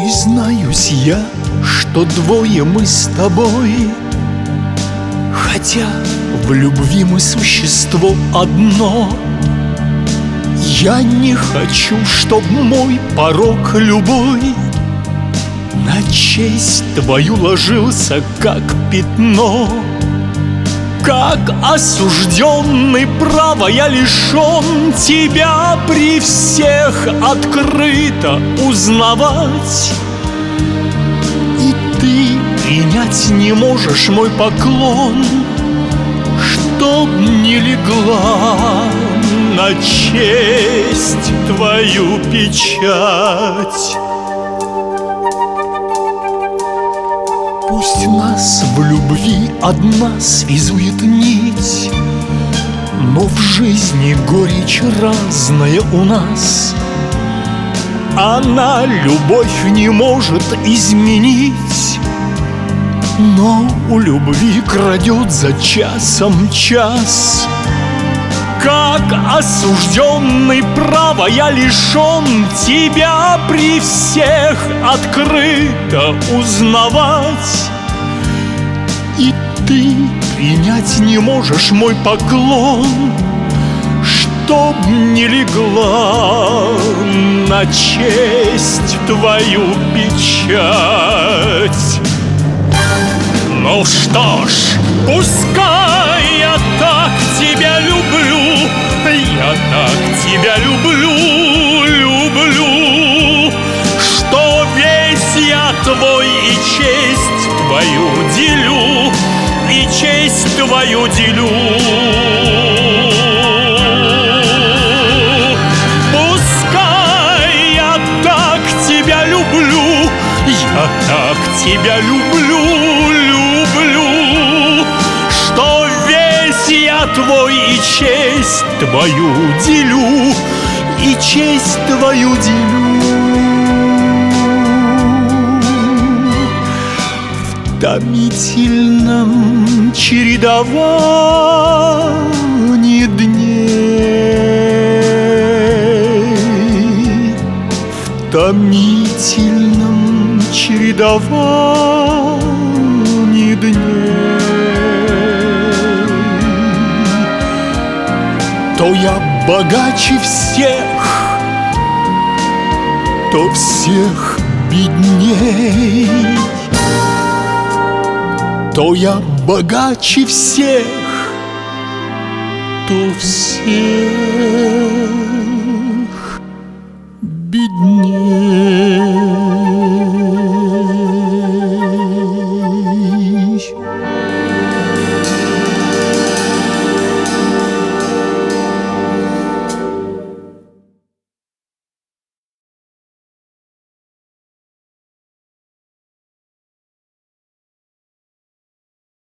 Признаюсь я, что двое мы с тобой, хотя в любви мы существо одно. Я не хочу, чтоб мой порок любой на честь твою ложился, как пятно. Как осужденный права я лишен тебя при всех открыто узнавать. И ты принять не можешь мой поклон, чтоб не легла на честь твою печать. Пусть нас в любви одна связует нить, но в жизни горечь разная у нас. Она любовь не может изменить, но у любви крадет за часом час. Как осужденный права я лишен тебя при всех открыто узнавать. И ты принять не можешь мой поклон, чтоб не легла на честь твою печать. Ну что ж, пускай я так тебя люблю, я так тебя люблю, люблю, что весь я твой и честь твою делю, и честь твою делю. Пускай я так тебя люблю, я так тебя люблю, люблю, что весь я твой и честь твою делю, и честь твою делю. В томительном чередовании дней, в томительном чередовании дней, то я богаче всех, то всех бедней. То я богаче всех, то всех бедней.